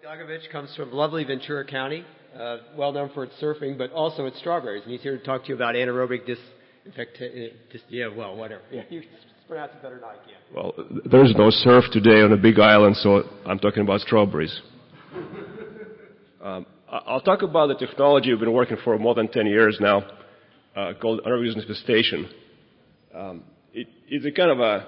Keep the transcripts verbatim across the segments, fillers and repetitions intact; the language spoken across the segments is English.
Gagovich comes from lovely Ventura County, uh, well known for its surfing, but also its strawberries. And he's here to talk to you about anaerobic disinfection. Dis, yeah, well, whatever. Yeah, you pronounce it better than I can. Well, there's no surf today on a big island, so I'm talking about strawberries. um, I'll talk about the technology we've been working for more than ten years now, uh, called anaerobic disinfestation. Um, it, it's a kind of a,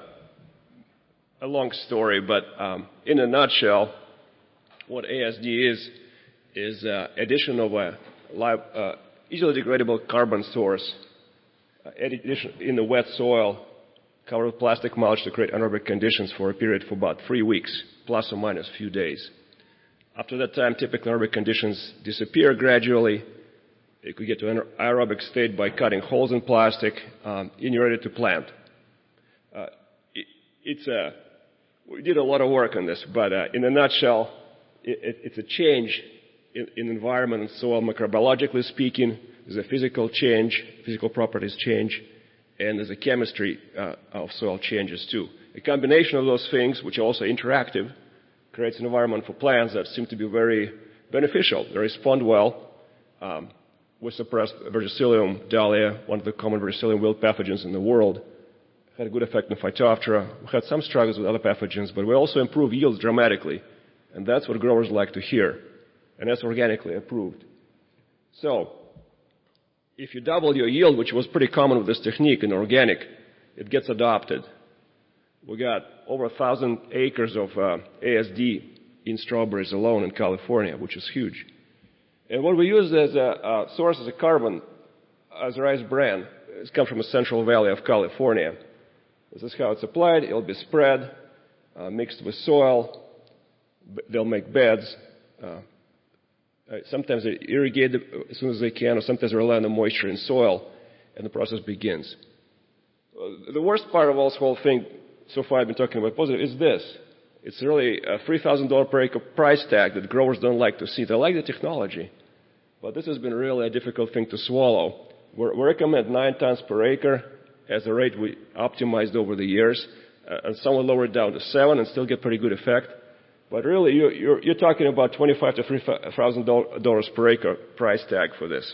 a long story, but um, in a nutshell, what A S D is, is uh, addition of a live, uh, easily degradable carbon source uh, addition in the wet soil covered with plastic mulch to create anaerobic conditions for a period of about three weeks, plus or minus a few days. After that time, typically anaerobic conditions disappear gradually. You could get to an aerobic state by cutting holes in plastic, um, and you're ready to plant. Uh, it, it's a, we did a lot of work on this, but uh, in a nutshell, it, it, it's a change in, in environment and soil, microbiologically speaking. There's a physical change, physical properties change, and there's a chemistry uh, of soil changes too. A combination of those things, which are also interactive, creates an environment for plants that seem to be very beneficial. They respond well. Um, we suppressed Verticillium dahlia, one of the common verticillium wilt pathogens in the world. Had a good effect on Phytophthora. We had some struggles with other pathogens, but we also improved yields dramatically. And that's what growers like to hear. And that's organically approved. So, if you double your yield, which was pretty common with this technique in organic, it gets adopted. We got over a thousand acres of uh, A S D in strawberries alone in California, which is huge. And what we use as a uh, source as a carbon, as a rice bran, it comes from the Central Valley of California. This is how it's applied. It'll be spread, uh, mixed with soil. They'll make beds. Uh, sometimes they irrigate them as soon as they can, or sometimes they rely on the moisture in soil, and the process begins. Uh, the worst part of all this whole thing, so far I've been talking about positive, is this. It's really a three thousand dollars per acre price tag that growers don't like to see. They like the technology, but this has been really a difficult thing to swallow. We're, we recommend nine tons per acre as the rate we optimized over the years, uh, and some will lower it down to seven and still get pretty good effect. But really, you, you're, you're talking about twenty-five to three thousand dollars per acre price tag for this.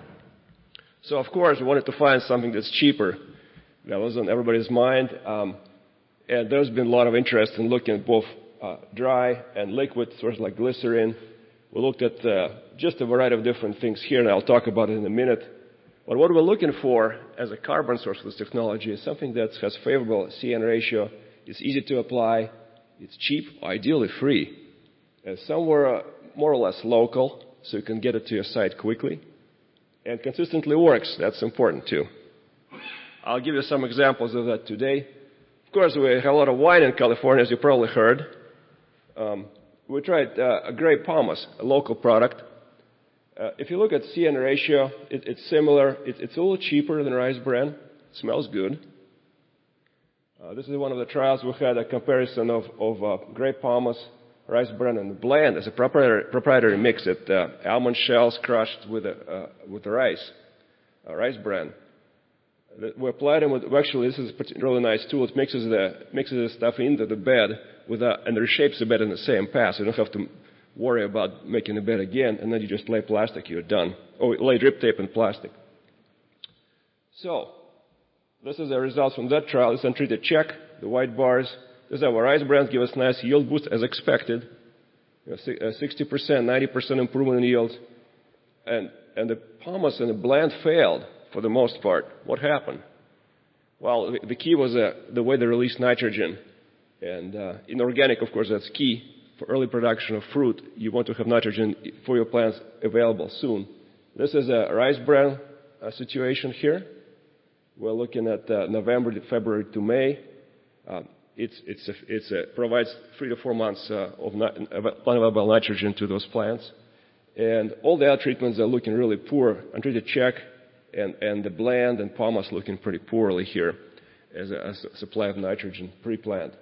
So, of course, we wanted to find something that's cheaper. That was on everybody's mind. Um, and there's been a lot of interest in looking at both uh, dry and liquid sources like glycerin. We looked at uh, just a variety of different things here, and I'll talk about it in a minute. But what we're looking for as a carbon source for this technology is something that has favorable C N ratio, is easy to apply, it's cheap, ideally free, and somewhere uh, more or less local, so you can get it to your site quickly, and consistently works. That's important too. I'll give you some examples of that today. Of course, we have a lot of wine in California, as you probably heard. Um, we tried uh, a grape pomace, a local product. Uh, if you look at C N ratio, it, it's similar. It, it's a little cheaper than rice bran. It smells good. Uh, this is one of the trials. We had a comparison of, of uh, grape pomace, rice bran, and blend as a proprietary, proprietary mix. It uh, almond shells crushed with a, uh, with the rice, uh, rice bran. We applied them with, actually, this is a really nice tool. It mixes the, mixes the stuff into the bed with a, and reshapes the bed in the same pass. You don't have to worry about making the bed again, and then you just lay plastic, you're done. Or lay drip tape and plastic. So, this is the results from that trial. It's untreated check, the white bars. This is our rice brands give us nice yield boost as expected. You know, sixty percent, ninety percent improvement in yields. And, and the pomace and the blend failed. For the most part. What happened? Well, the key was uh, the way they release nitrogen. And uh, in organic, of course, that's key. For early production of fruit, you want to have nitrogen for your plants available soon. This is a rice bran uh, situation here. We're looking at uh, November to February to May. Uh, it's, it's a, it's a, provides three to four months uh, of plant available nitrogen to those plants. And all the other treatments are looking really poor. Untreated check. And, and the blend and pomace looking pretty poorly here as a, as a supply of nitrogen pre-plant.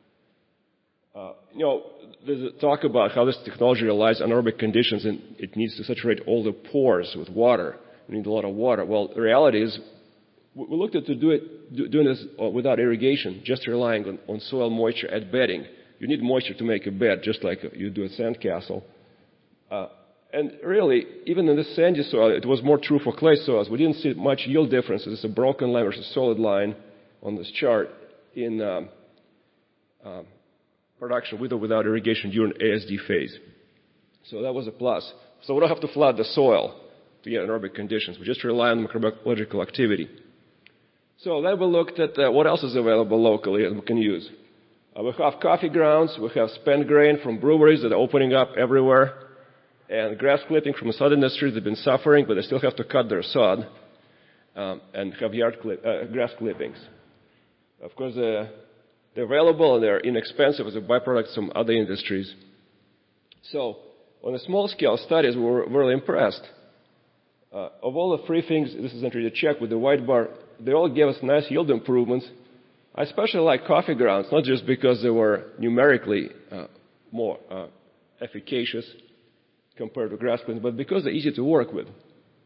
Uh, you know, there's a talk about how this technology relies on anaerobic conditions and it needs to saturate all the pores with water. You need a lot of water. Well, the reality is we looked at to do it, do, doing this without irrigation, just relying on, on soil moisture at bedding. you need moisture to make a bed, just like you do a sandcastle. Uh, and really, even in the sandy soil, it was more true for clay soils. We didn't see much yield differences. It's a broken line versus solid line on this chart in um, uh, production with or without irrigation during A S D phase. So that was a plus. So we don't have to flood the soil to get anaerobic conditions. We just rely on microbiological activity. So then we looked at uh, what else is available locally and we can use. Uh, we have coffee grounds. We have spent grain from breweries that are opening up everywhere. And grass clipping from the sod industry. They've been suffering, but they still have to cut their sod um, and have yard clip, uh, grass clippings. Of course, uh, they're available and they're inexpensive as a byproduct from other industries. So on the small-scale studies, we were really impressed. Uh, of all the three things, this is entry to check with the white bar, they all gave us nice yield improvements. I especially like coffee grounds, not just because they were numerically uh, more uh, efficacious compared to grass clippings, but because they're easy to work with.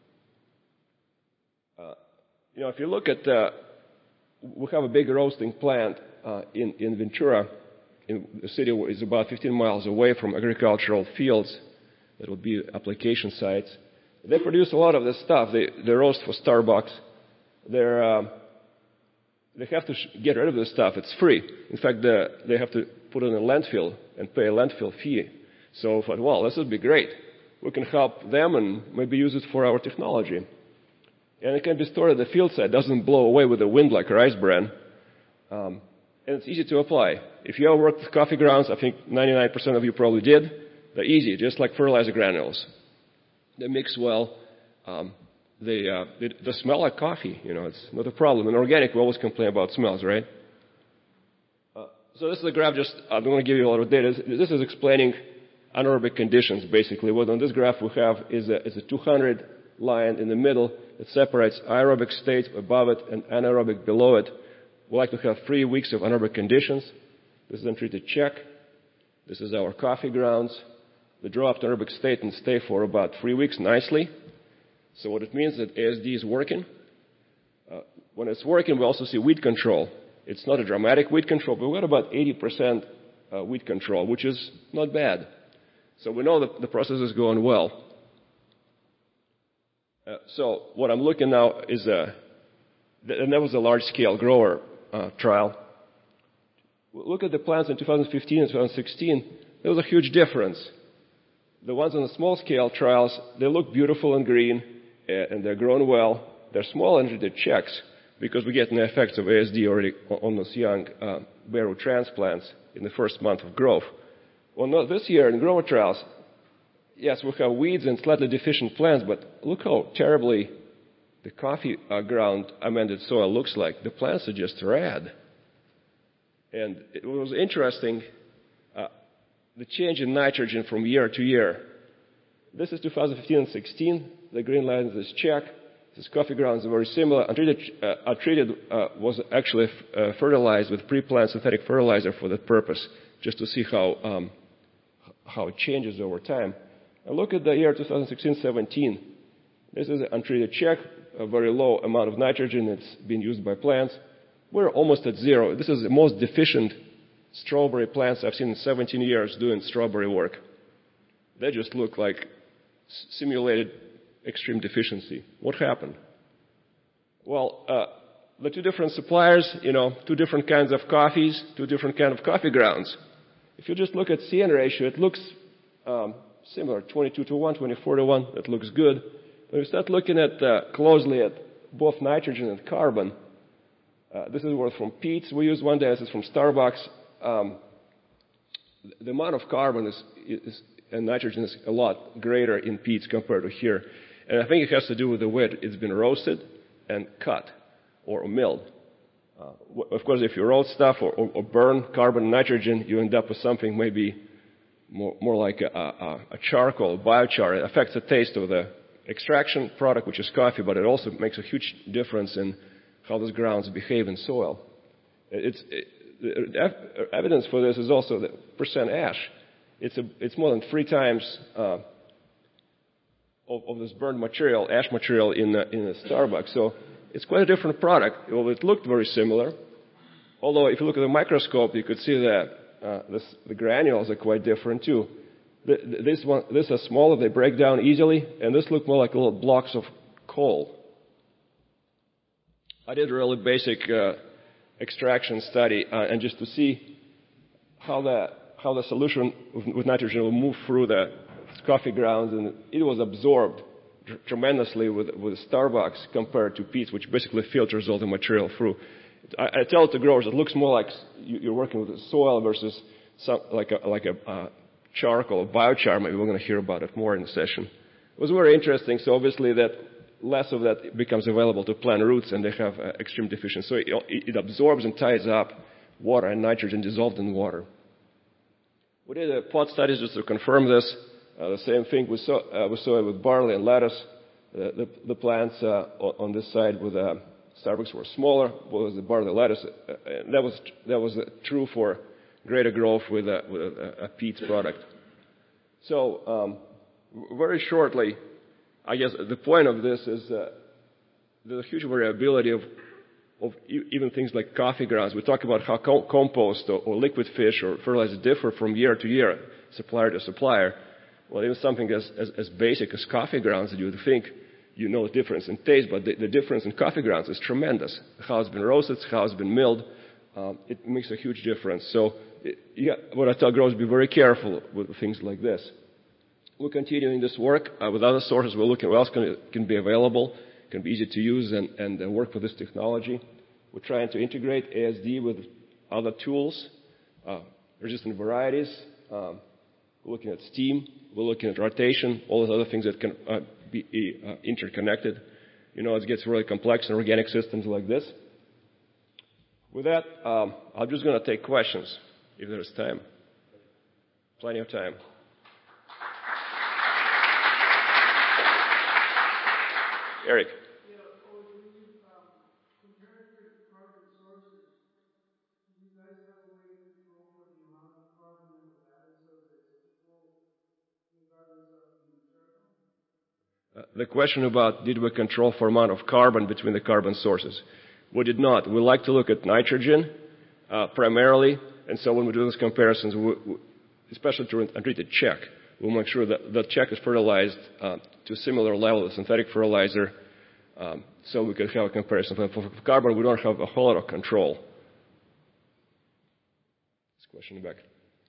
Uh, you know, if you look at, uh, we have a big roasting plant uh, in, in Ventura. In the city is about fifteen miles away from agricultural fields that would be application sites. They produce a lot of this stuff. They, they roast for Starbucks. They're, uh, they have to sh- get rid of this stuff. It's free. In fact, the, they have to put it in a landfill and pay a landfill fee. So I thought, well, this would be great. We can help them and maybe use it for our technology. And it can be stored at the field site. It doesn't blow away with the wind like rice bran. Um, and it's easy to apply. If you ever worked with coffee grounds, I think ninety-nine percent of you probably did. They're easy, just like fertilizer granules. They mix well. Um, they, uh, they, they smell like coffee. You know, it's not a problem. In organic, we always complain about smells, right? Uh, so this is a graph. Just I'm going to give you a lot of data. This is explaining anaerobic conditions, basically. What on this graph we have is a, is a two hundred line in the middle that separates aerobic state above it and anaerobic below it. We like to have three weeks of anaerobic conditions. This is entry to check. This is our coffee grounds. They draw up to anaerobic state and stay for about three weeks nicely. So what it means is that A S D is working. Uh, when it's working, we also see weed control. It's not a dramatic weed control, but we've got about eighty percent uh, weed control, which is not bad. So we know that the process is going well. Uh, so what I'm looking now is a, and that was a large-scale grower uh, trial. Look at the plants in two thousand fifteen and two thousand sixteen. There was a huge difference. The ones on the small-scale trials, they look beautiful and green, uh, and they're grown well. They're small and they checks because we get an effect of A S D already on those young uh, bare root transplants in the first month of growth. Well, not this year in grower trials, yes, we have weeds and slightly deficient plants, but look how terribly the coffee uh, ground amended soil looks like. The plants are just rad. And it was interesting, uh, the change in nitrogen from year to year. This is two thousand fifteen and sixteen. The green line is check. This coffee grounds are very similar. Untreated, uh, untreated uh, was actually f- uh, fertilized with pre-plant synthetic fertilizer for that purpose, just to see how um, how it changes over time. And look at the year two thousand sixteen seventeen. This is an untreated check, a very low amount of nitrogen that's being used by plants. We're almost at zero. This is the most deficient strawberry plants I've seen in seventeen years doing strawberry work. They just look like simulated extreme deficiency. What happened? Well, uh, the two different suppliers, you know, two different kinds of coffees, two different kinds of coffee grounds. If you just look at C N ratio, it looks um, similar, twenty-two to one, twenty-four to one. That looks good. But if you start looking at uh, closely at both nitrogen and carbon, uh, this is one from Pete's. We use one day. This is from Starbucks. Um, the amount of carbon is, is, and nitrogen is a lot greater in Pete's compared to here. And I think it has to do with the way it's been roasted and cut or milled. Uh, of course, if you roast stuff or, or, or burn carbon and nitrogen, you end up with something maybe more, more like a, a, a charcoal, biochar. It affects the taste of the extraction product, which is coffee, but it also makes a huge difference in how those grounds behave in soil. It's, it, the evidence for this is also the percent ash. It's, a, it's more than three times uh, of, of this burned material, ash material in a, in a Starbucks. So it's quite a different product. Well, it looked very similar. Although if you look at the microscope, you could see that uh, this, the granules are quite different too. The, the, this one, this is smaller, they break down easily, and this look more like little blocks of coal. I did a really basic uh, extraction study, uh, and just to see how the, how the solution with, with nitrogen will move through the coffee grounds, and it was absorbed tr- tremendously with, with Starbucks compared to peats, which basically filters all the material through. I, I tell it to growers, it looks more like you're working with soil versus some, like a, like a uh, charcoal, biochar. Maybe we're going to hear about it more in the session. It was very interesting. So obviously that less of that becomes available to plant roots, and they have uh, extreme deficiency. So it, it absorbs and ties up water and nitrogen dissolved in water. We did a plot studies just to confirm this. Uh, the same thing we saw, uh, we saw it with barley and lettuce. Uh, the, the plants uh, on this side with uh, Starbucks were smaller, was the barley lettuce. Uh, and that was that was uh, true for greater growth with a, with a, a peat product. So um, very shortly, I guess the point of this is uh, the huge variability of, of even things like coffee grounds. We talk about how co- compost or, or liquid fish or fertilizer differ from year to year, supplier to supplier. Well, even something as, as, as basic as coffee grounds, that you would think you know the difference in taste, but the, the difference in coffee grounds is tremendous. How it's been roasted, how it's been milled, um, it makes a huge difference. So, it, yeah, what I tell growers, be very careful with things like this. We're continuing this work uh, with other sources. We're looking at what else can, can be available, can be easy to use, and, and uh, work with this technology. We're trying to integrate A S D with other tools, uh, resistant varieties. Um, we're looking at steam. We're looking at rotation, all those other things that can uh, be uh, interconnected. You know, it gets really complex in organic systems like this. With that, um, I'm just going to take questions if there's time. Plenty of time. Eric. Yeah, or when you um, compare different carbon sources, do you guys have a way to control for the amount of carbon that was added so that it's equal regardless of the material? Uh, the question about did we control for amount of carbon between the carbon sources? We did not. We like to look at nitrogen uh, primarily, and so when we do those comparisons, we, we, especially to untreated check, we'll make sure that the check is fertilized uh, to a similar level of synthetic fertilizer, um, so we can have a comparison. For, for carbon, we don't have a whole lot of control. This question in the back.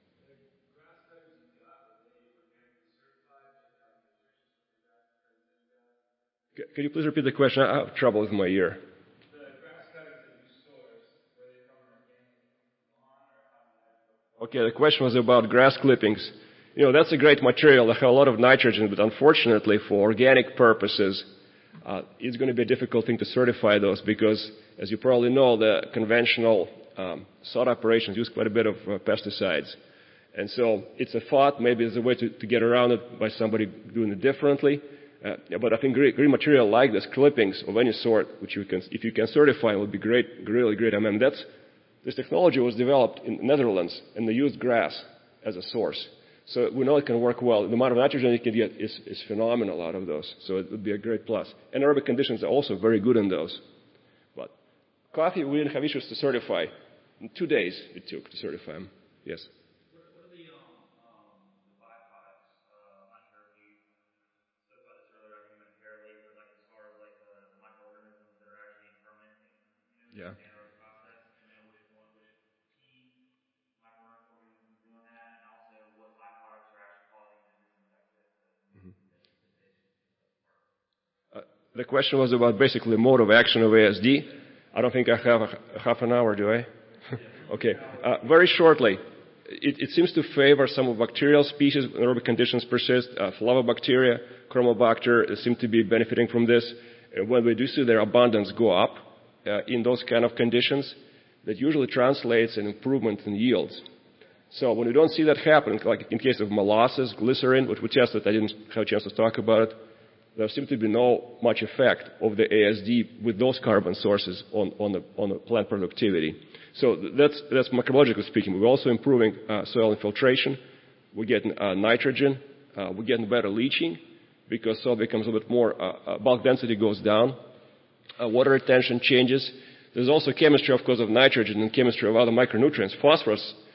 Can you please repeat the question? I have trouble with my ear. The grass cuttings that you source, were they from an organic lawn, or how did that go? Okay, the question was about grass clippings. You know, that's a great material. They have a lot of nitrogen, but unfortunately for organic purposes, uh, it's going to be a difficult thing to certify those because, as you probably know, the conventional um, sod operations use quite a bit of uh, pesticides. And so it's a thought, maybe there's a way to, to get around it by somebody doing it differently. Uh, but I think green, green material like this, clippings of any sort, which you can, if you can certify, would be great, really great. I mean, that's, this technology was developed in the Netherlands, and they used grass as a source. So we know it can work well. The amount of nitrogen you can get is, is phenomenal out of those. So it would be a great plus. Anaerobic conditions are also very good in those. But coffee, we didn't have issues to certify. In two days it took to certify them. Yes? What are the, um, um, the byproducts? Uh, I'm not sure if you spoke about this earlier, I think momentarily, but like as far as like the, the microorganisms that are actually fermenting, you know, Yeah. the anaerobic process, and then which one, which key microorganisms doing that, and also what byproducts are actually causing the disinfectant, the, Mm-hmm. the, the taste part. Uh, the question was about basically mode of action of A S D. I don't think I have a, a half an hour, do I? Okay. Uh, very shortly, it, it seems to favor some of bacterial species when aerobic conditions persist. Uh, Flavobacteria, Chromobacter seem to be benefiting from this. Uh, when we do see their abundance go up uh, in those kind of conditions, that usually translates an improvement in yields. So when we don't see that happen, like in case of molasses, glycerin, which we tested, I didn't have a chance to talk about it, there seems to be no much effect of the A S D with those carbon sources on, on, the, on the plant productivity. So that's, that's microbiologically speaking. We're also improving uh, soil infiltration. We're getting uh, nitrogen. Uh, we're getting better leaching because soil becomes a little bit more, uh, uh, bulk density goes down. Uh, water retention changes. There's also chemistry, of course, of nitrogen and chemistry of other micronutrients. Phosphorus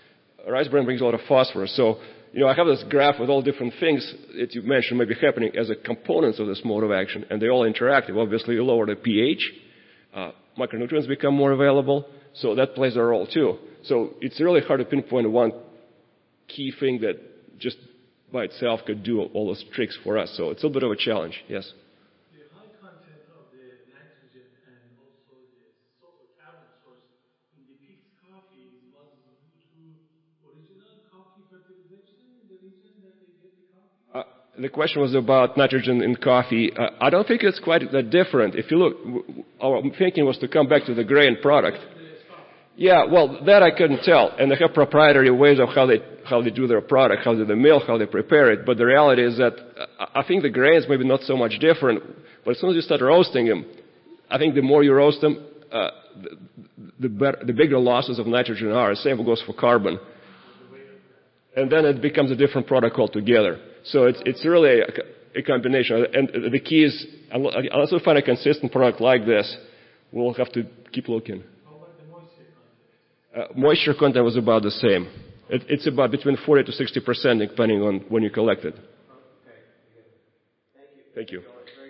rice bran brings a lot of phosphorus. So, you know, I have this graph with all different things that you mentioned may be happening as a components of this mode of action, and they all interactive. Obviously, you lower the pH, uh, micronutrients become more available, so that plays a role too. So it's really hard to pinpoint one key thing that just by itself could do all those tricks for us. So it's a little bit of a challenge, yes. The high content of the nitrogen and also the salt or carbon source in the pig's coffee was due to original coffee fertilization in the region that they get the coffee? Uh, the question was about nitrogen in coffee. Uh, I don't think it's quite that different. If you look, our thinking was to come back to the grain product. Yeah, well, that I couldn't tell. And they have proprietary ways of how they how they do their product, how they do the mill, how they prepare it. But the reality is that uh, I think the grains maybe not so much different. But as soon as you start roasting them, I think the more you roast them, uh, the, the, better, the bigger losses of nitrogen are. The same goes for carbon. And then it becomes a different product altogether. So it's, it's really a, a combination. And the key is, unless we find a consistent product like this, we'll have to keep looking. Uh, moisture content was about the same. It, it's about between forty to sixty percent depending on when you collect it. Okay. Thank you. Thank you.